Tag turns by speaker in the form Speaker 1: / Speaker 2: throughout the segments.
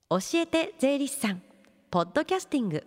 Speaker 1: 教えて税理士さんポッドキャスティング。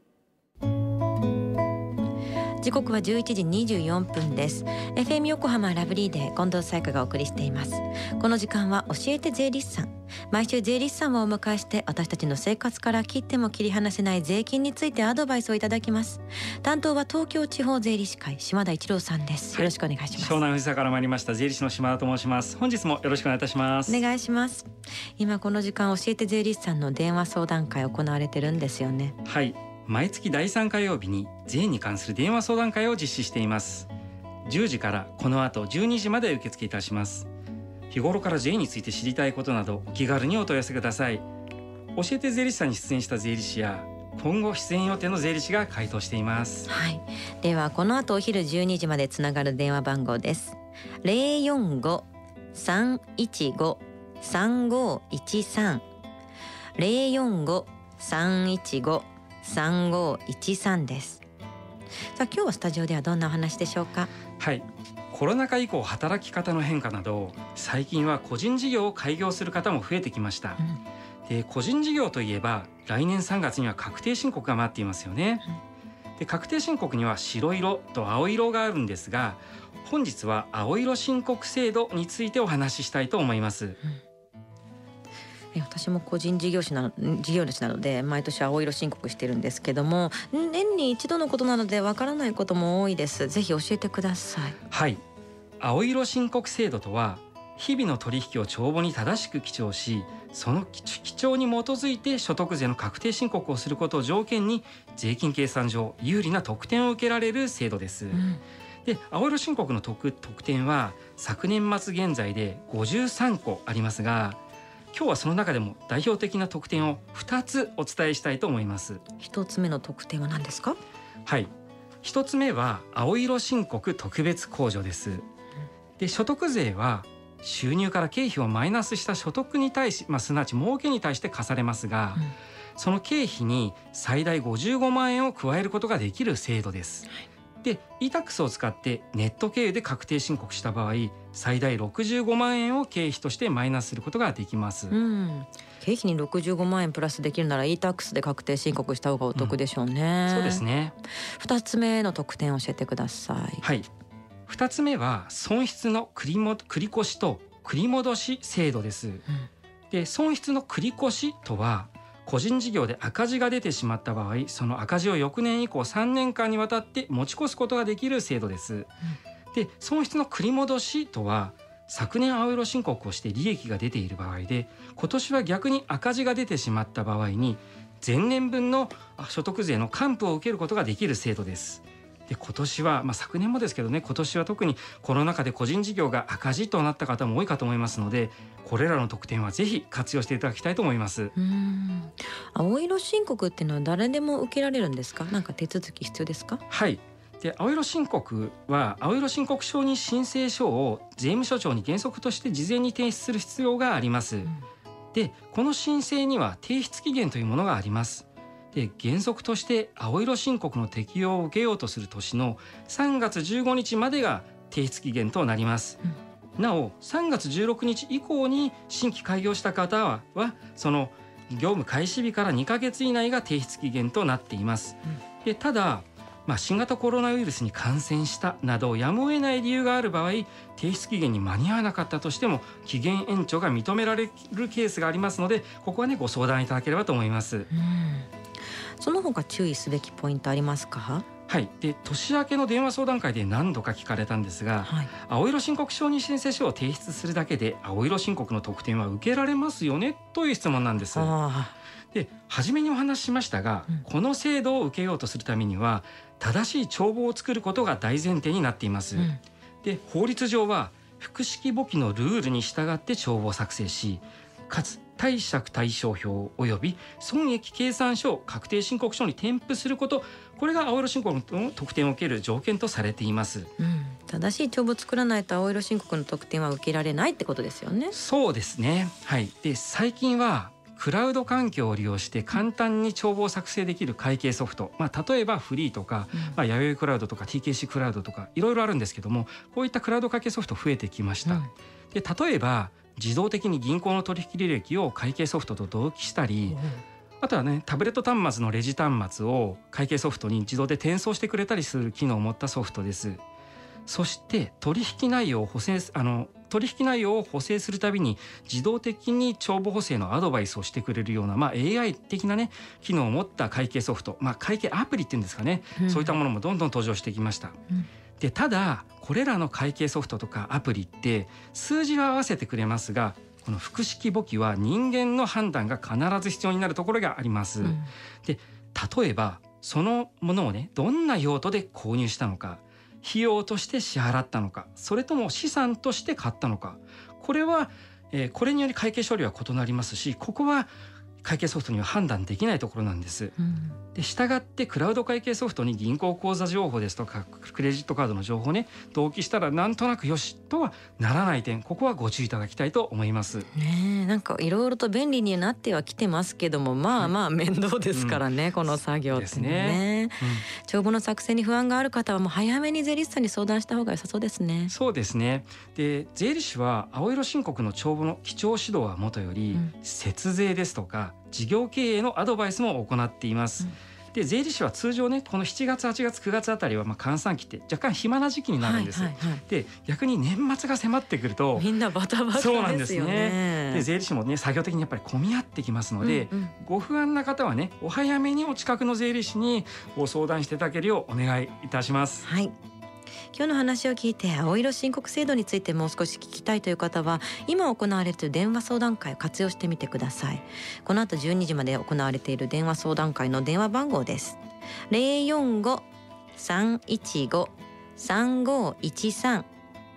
Speaker 1: 時刻は11時24分です。 FM 横浜ラブリーで近藤沙耶香がお送りしています。この時間は教えて税理士さん。毎週税理士さんをお迎えして、私たちの生活から切っても切り離せない税金についてアドバイスをいただきます。担当は東京地方税理士会島田一郎さんです。よろしくお願いします。
Speaker 2: 湘南藤沢から参りました税理士の島田と申します。本日もよろしくお願いいたします。
Speaker 1: お願いします。今この時間、教えて税理士さんの電話相談会行われてるんですよね。
Speaker 2: はい、毎月第3火曜日に税に関する電話相談会を実施しています。10時からこの後12時まで受付いたします。日頃から税について知りたいことなどお気軽にお問い合わせください。教えて税理士さんに出演した税理士や今後出演予定の税理士が回答しています。
Speaker 1: はい、ではこの後お昼12時までつながる電話番号です。 045-315-3513 045-315-3513 です。さあ、今日はスタジオではどんなお話でしょうか。
Speaker 2: はい、コロナ禍以降働き方の変化など、最近は個人事業を開業する方も増えてきました。で、個人事業といえば来年3月には確定申告が待っていますよね。で、確定申告には白色と青色があるんですが、本日は青色申告制度についてお話ししたいと思います。
Speaker 1: 私も個人事業主なので毎年青色申告してるんですけども、年に一度のことなのでわからないことも多いです。ぜひ教えてください。
Speaker 2: はい、青色申告制度とは、日々の取引を帳簿に正しく記帳し、その記帳に基づいて所得税の確定申告をすることを条件に税金計算上有利な特典を受けられる制度です。で、青色申告の特典は昨年末現在で53個ありますが、今日はその中でも代表的な特典を2つお伝えしたいと思います。
Speaker 1: 1つ目の特典は何ですか。
Speaker 2: はい、1つ目は青色申告特別控除です。で、所得税は収入から経費をマイナスした所得に対し、すなわち儲けに対して課されますが、その経費に最大55万円を加えることができる制度です。で、e-tax を使ってネット経由で確定申告した場合、最大65万円を経費としてマイナスすることができます。
Speaker 1: 経費に65万円プラスできるなら e-tax で確定申告した方がお得でしょうね。
Speaker 2: そうですね。
Speaker 1: 2つ目の特典を教えてください。
Speaker 2: はい、2つ目は損失の繰り越しと繰り戻し制度です。で、損失の繰り越しとは、個人事業で赤字が出てしまった場合、その赤字を翌年以降3年間にわたって持ち越すことができる制度です。で、損失の繰り戻しとは、昨年青色申告をして利益が出ている場合で、今年は逆に赤字が出てしまった場合に前年分の所得税の還付を受けることができる制度です。で、今年は、昨年もですけどね、今年は特にコロナ禍で個人事業が赤字となった方も多いかと思いますので、これらの特典はぜひ活用していただきたいと思います。
Speaker 1: 青色申告っていうのは誰でも受けられるんですか。なんか手続き必要ですか。
Speaker 2: はい、で、青色申告は青色申告承認申請書を税務署長に原則として事前に提出する必要があります。で、この申請には提出期限というものがあります。で、原則として青色申告の適用を受けようとする年の3月15日までが提出期限となります。なお、3月16日以降に新規開業した方はその業務開始日から2ヶ月以内が提出期限となっています。で、ただ、新型コロナウイルスに感染したなどやむを得ない理由がある場合、提出期限に間に合わなかったとしても期限延長が認められるケースがありますので、ここはね、ご相談いただければと思います。
Speaker 1: その他注意すべきポイントありますか。
Speaker 2: はい、で、年明けの電話相談会で何度か聞かれたんですが、青色申告承認申請書を提出するだけで青色申告の特典は受けられますよねという質問なんです。で、初めにお話ししましたが、この制度を受けようとするためには正しい帳簿を作ることが大前提になっています。で、法律上は複式簿記のルールに従って帳簿を作成し、かつ貸借対照表及び損益計算書を確定申告書に添付すること、これが青色申告の特典を受ける条件とされています。
Speaker 1: 正しい帳簿を作らないと青色申告の特典は受けられないってことですよね。
Speaker 2: そうですね。はい、で、最近はクラウド環境を利用して簡単に帳簿を作成できる会計ソフト、例えばフリーとか、弥生クラウドとか TKC クラウドとかいろいろあるんですけども、こういったクラウド会計ソフト増えてきました。で、例えば自動的に銀行の取引履歴を会計ソフトと同期したり、あとはねタブレット端末のレジ端末を会計ソフトに自動で転送してくれたりする機能を持ったソフトです。そして取引内容を補正するたびに自動的に帳簿補正のアドバイスをしてくれるような、AI 的なね機能を持った会計ソフト、会計アプリっていうんですかね、そういったものもどんどん登場してきました。でただこれらの会計ソフトとかアプリって数字は合わせてくれますが、この複式簿記は人間の判断が必ず必要になるところがあります。で例えばそのものをねどんな用途で購入したのか、費用として支払ったのか、それとも資産として買ったのか、これにより会計処理は異なりますし、ここは会計ソフトには判断できないところなんです。でしたがってクラウド会計ソフトに銀行口座情報ですとかクレジットカードの情報をね同期したらなんとなくよしとはならない点、ここはご注意いただきたいと思います。
Speaker 1: なんかいろいろと便利になってはきてますけども、面倒ですからね、この作業ってね。帳簿の作成に不安がある方はもう早めに税理士さんに相談した方が良さそうですね。
Speaker 2: そうですね。で税理士は青色申告の帳簿の基調指導はもとより、節税ですとか事業経営のアドバイスも行っています。で税理士は通常ねこの7月8月9月あたりは閑散期って若干暇な時期になるんです。で逆に年末が迫ってくると
Speaker 1: みんなバタバタですよね。そうなんですね。
Speaker 2: で税理士もね作業的にやっぱり混み合ってきますので、ご不安な方はねお早めにお近くの税理士にご相談していただけるようお願いいたします。
Speaker 1: はい。今日の話を聞いて青色申告制度についてもう少し聞きたいという方は今行われている電話相談会を活用してみてください。この後12時まで行われている電話相談会の電話番号です。 045-315-3513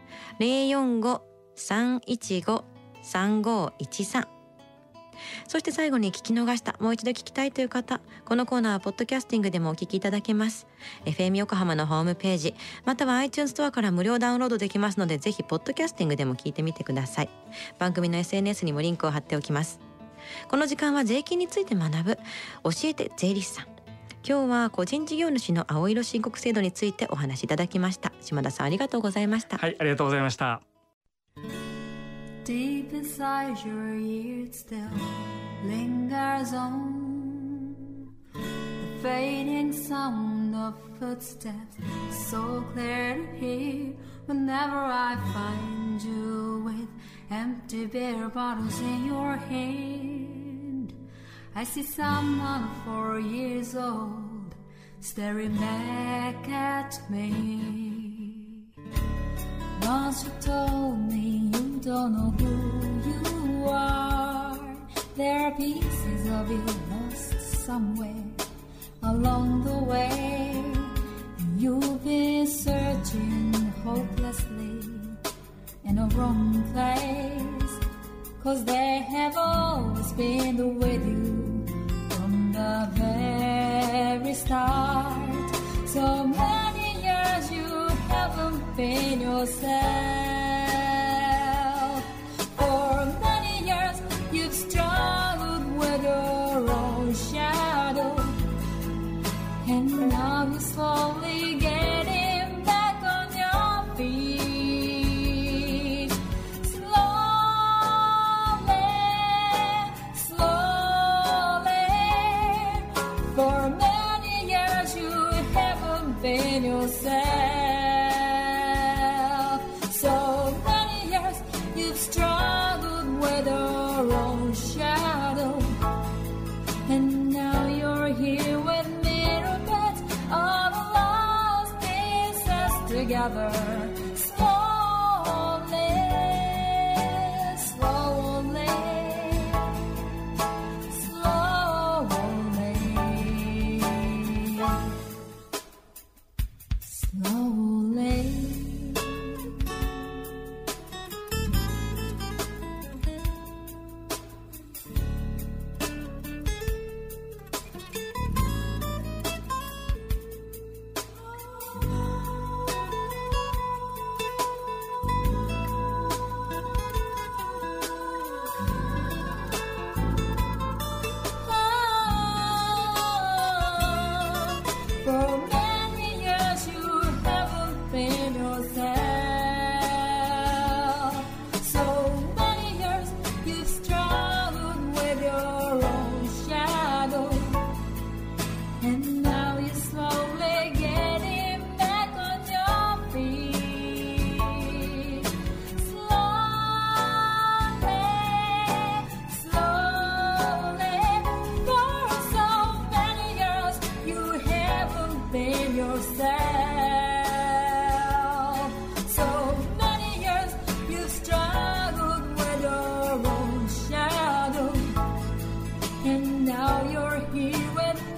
Speaker 1: 045-315-3513。そして最後に聞き逃した、もう一度聞きたいという方、このコーナーはポッドキャスティングでもお聞きいただけます。 FM 横浜のホームページまたは iTunes ストアから無料ダウンロードできますので、ぜひポッドキャスティングでも聞いてみてください。番組の SNS にもリンクを貼っておきます。この時間は税金について学ぶ教えて税理士さん。今日は個人事業主の青色申告制度についてお話しいただきました。島田さんありがとうございました。
Speaker 2: はい、ありがとうございました。
Speaker 3: Deep inside your ears still lingers on the fading sound of footsteps, so clear to hear whenever I find you with empty beer bottles in your hand. I see someone 4 years old staring back at me.Once you told me you don't know who you are. There are pieces of you lost somewhere along the way. You've been searching hopelessly in a wrong place, 'cause they have always been with you from the very start. So many years you haven't been yourself. For many years you've struggled with your own shadow, and now you're slowly getting back on your feet. Slowly, slowly. For many years you haven't been yourself.So many years you've struggled with your own shadow, and now you're here with me to put all the lost pieces together. Slowly, slowly, slowly.Slowly And now you're here with